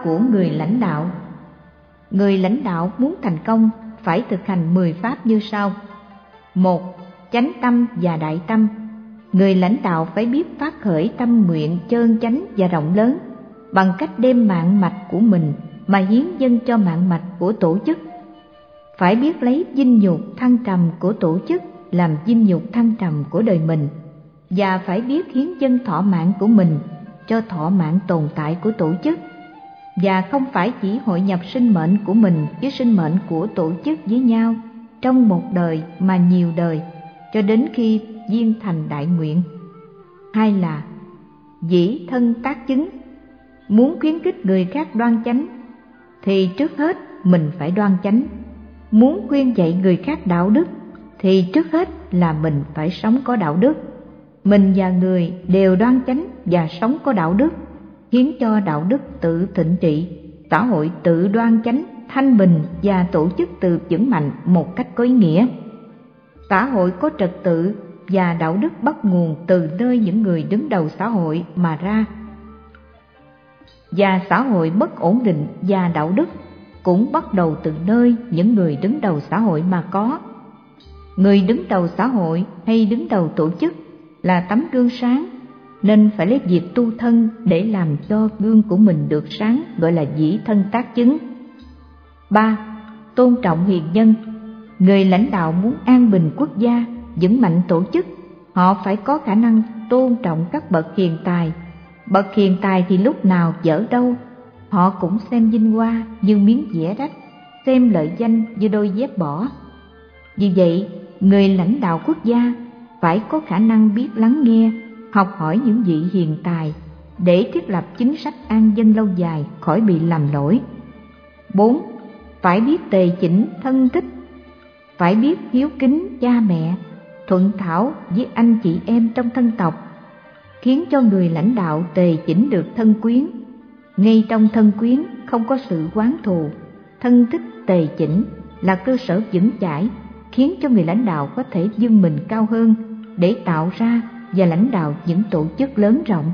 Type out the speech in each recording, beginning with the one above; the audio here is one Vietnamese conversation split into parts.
của người lãnh đạo. Người lãnh đạo muốn thành công phải thực hành 10 pháp như sau. 1. Chánh tâm và đại tâm. Người lãnh đạo phải biết phát khởi tâm nguyện chơn chánh và rộng lớn bằng cách đem mạng mạch của mình mà hiến dâng cho mạng mạch của tổ chức. Phải biết lấy dinh nhục thăng trầm của tổ chức làm dinh nhục thăng trầm của đời mình, và phải biết hiến dâng thọ mạng của mình cho thọ mạng tồn tại của tổ chức, và không phải chỉ hội nhập sinh mệnh của mình với sinh mệnh của tổ chức với nhau trong một đời mà nhiều đời, cho đến khi viên thành đại nguyện. 2 là dĩ thân tác chứng. Muốn khuyến khích người khác đoan chánh thì trước hết mình phải đoan chánh. Muốn khuyên dạy người khác đạo đức thì trước hết là mình phải sống có đạo đức. Mình và người đều đoan chánh và sống có đạo đức, khiến cho đạo đức tự thịnh trị, xã hội tự đoan chánh, thanh bình và tổ chức tự vững mạnh một cách có ý nghĩa. Xã hội có trật tự và đạo đức bắt nguồn từ nơi những người đứng đầu xã hội mà ra, và xã hội bất ổn định và đạo đức cũng bắt đầu từ nơi những người đứng đầu xã hội mà có. Người đứng đầu xã hội hay đứng đầu tổ chức là tấm gương sáng, nên phải lấy việc tu thân để làm cho gương của mình được sáng, gọi là dĩ thân tác chứng. 3. Tôn trọng hiền nhân. Người lãnh đạo muốn an bình quốc gia, vững mạnh tổ chức, họ phải có khả năng tôn trọng các bậc hiền tài. Bậc hiền tài thì lúc nào dở đâu, họ cũng xem vinh hoa như miếng dẻ rách, xem lợi danh như đôi dép bỏ. Vì vậy, người lãnh đạo quốc gia phải có khả năng biết lắng nghe, học hỏi những vị hiền tài để thiết lập chính sách an dân lâu dài, khỏi bị làm lỗi. 4. Phải biết tề chỉnh thân thích. Phải biết hiếu kính cha mẹ, thuận thảo với anh chị em trong thân tộc, khiến cho người lãnh đạo tề chỉnh được thân quyến. Ngay trong thân quyến không có sự oán thù, thân thích tề chỉnh là cơ sở vững chãi, khiến cho người lãnh đạo có thể vươn mình cao hơn để tạo ra và lãnh đạo những tổ chức lớn rộng.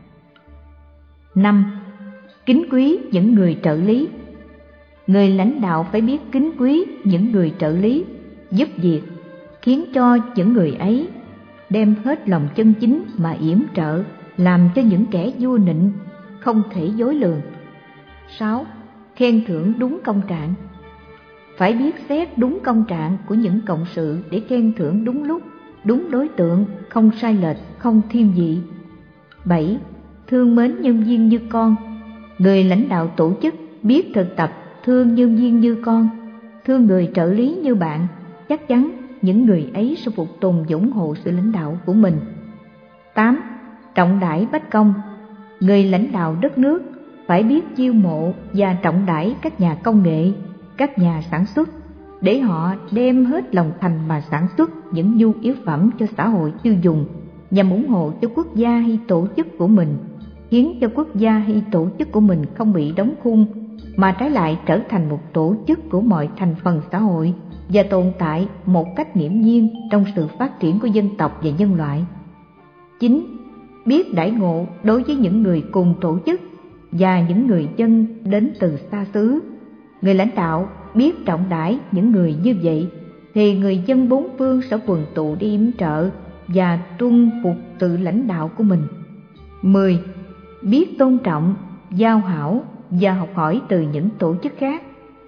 5. Kính quý những người trợ lý. Người lãnh đạo phải biết kính quý những người trợ lý, giúp việc, khiến cho những người ấy đem hết lòng chân chính mà yểm trợ, làm cho những kẻ vua nịnh không thể dối lường. 6. Khen thưởng đúng công trạng. Phải biết xét đúng công trạng của những cộng sự để khen thưởng đúng lúc, đúng đối tượng, không sai lệch, không thiên vị. 7. Thương mến nhân viên như con. Người lãnh đạo tổ chức biết thực tập thương nhân viên như con, thương người trợ lý như bạn, chắc chắn những người ấy sẽ phục tùng ủng hộ sự lãnh đạo của mình. 8. Trọng đãi bách công. Người lãnh đạo đất nước phải biết chiêu mộ và trọng đãi các nhà công nghệ, các nhà sản xuất, để họ đem hết lòng thành mà sản xuất những nhu yếu phẩm cho xã hội tiêu dùng, nhằm ủng hộ cho quốc gia hay tổ chức của mình, khiến cho quốc gia hay tổ chức của mình không bị đóng khung, mà trái lại trở thành một tổ chức của mọi thành phần xã hội và tồn tại một cách nghiễm nhiên trong sự phát triển của dân tộc và nhân loại. 9. Biết đãi ngộ đối với những người cùng tổ chức và những người dân đến từ xa xứ. Người lãnh đạo biết trọng đãi những người như vậy thì người dân bốn phương sẽ quần tụ đi yểm trợ và tuân phục sự lãnh đạo của mình. 10. Biết tôn trọng, giao hảo và học hỏi từ những tổ chức khác.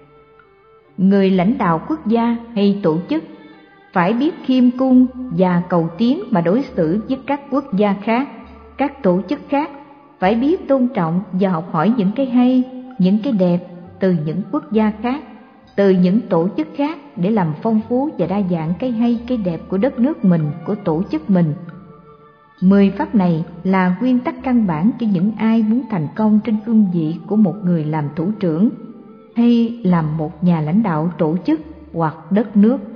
Người lãnh đạo quốc gia hay tổ chức phải biết khiêm cung và cầu tiến mà đối xử với các quốc gia khác, các tổ chức khác, phải biết tôn trọng và học hỏi những cái hay, những cái đẹp từ những quốc gia khác, từ những tổ chức khác để làm phong phú và đa dạng cái hay, cái đẹp của đất nước mình, của tổ chức mình. 10 pháp này là nguyên tắc căn bản cho những ai muốn thành công trên cương vị của một người làm thủ trưởng hay làm một nhà lãnh đạo tổ chức hoặc đất nước.